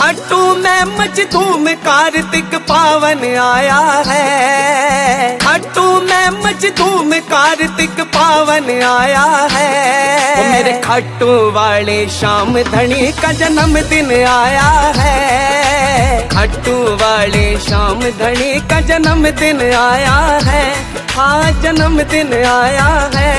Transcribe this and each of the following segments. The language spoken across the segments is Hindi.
खट्टू में मजदूम कार्तिक पावन आया है। खट्टू में मजदूम कार्तिक पावन आया है। वो मेरे खट्टू वाले श्याम धनी का जन्मदिन आया है। खट्टू वाले श्याम धनी का जन्मदिन आया है। हाँ जन्मदिन आया है।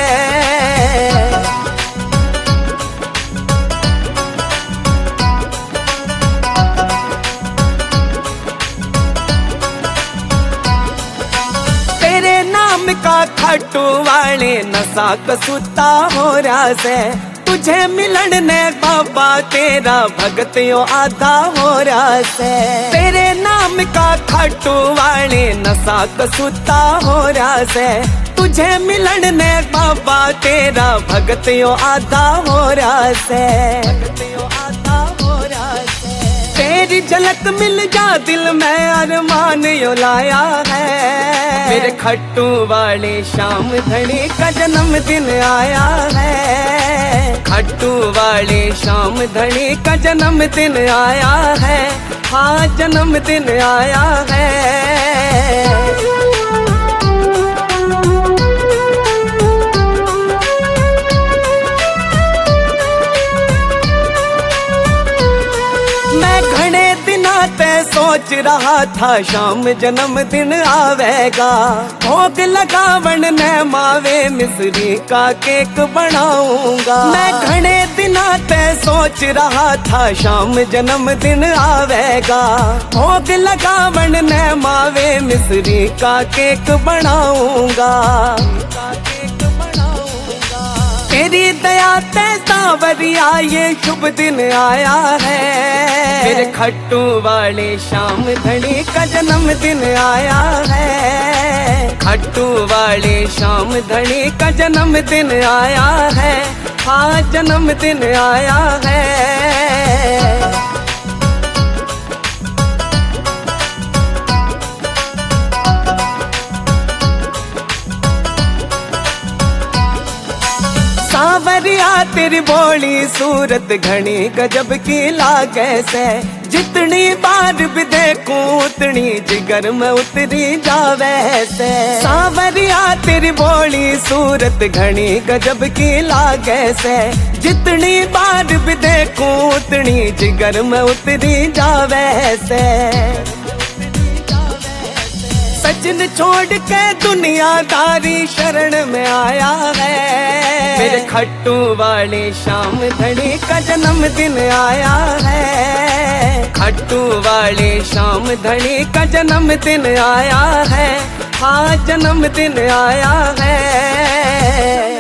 तेरे नाम का खट्टू वाले नशा कसूता हो रहा से। तुझे मिलन ने बाबा तेरा भगतियों आधा हो रहा से। तेरे नाम का खट्टू वाले नशा कसूता हो रहा से। तुझे मिलन ने बाबा तेरा भगतियों आधा हो रहा से। भगतियों आधा हो रहा से। तेरी झलक मिल जा दिल में अरमान यो लाया है। मेरे खट्टू वाले श्याम धनी का जन्मदिन आया है। खट्टू वाले श्याम धनी का जन्मदिन आया है। हाँ जन्मदिन आया है। सोच रहा था शाम जन्मदिन आवेगा। भोग लगावन ने मावे मिश्री का केक बनाऊंगा। मैं घने दिना ते सोच रहा था शाम जन्मदिन आवेगा। भोग लगावन ने मावे मिश्री का केक बनाऊंगा। तेरी दया ते सावरिया ये शुभ दिन आया है। मेरे खट्टू वाले श्याम धनी का जन्मदिन आया है। खट्टू वाले श्याम धनी का जन्मदिन आया है। हाँ जन्मदिन आया है। सावरिया तेरी बोली सूरत घनी गजब की लागे से। जितनी बार भी देखूं उतनी जिगर में उतरी जावे से। सावरिया तेरी बोली सूरत घनी गजब की लागे से। जितनी बार भी देखूं उतनी जिगर में उतरी जावे से। सचिन छोड़ के दुनियादारी शरण में आया है। मेरे खट्टू वाले श्याम धनी का जन्मदिन आया है। खट्टू वाले श्याम धनी का जन्मदिन आया है। हाँ जन्मदिन आया है।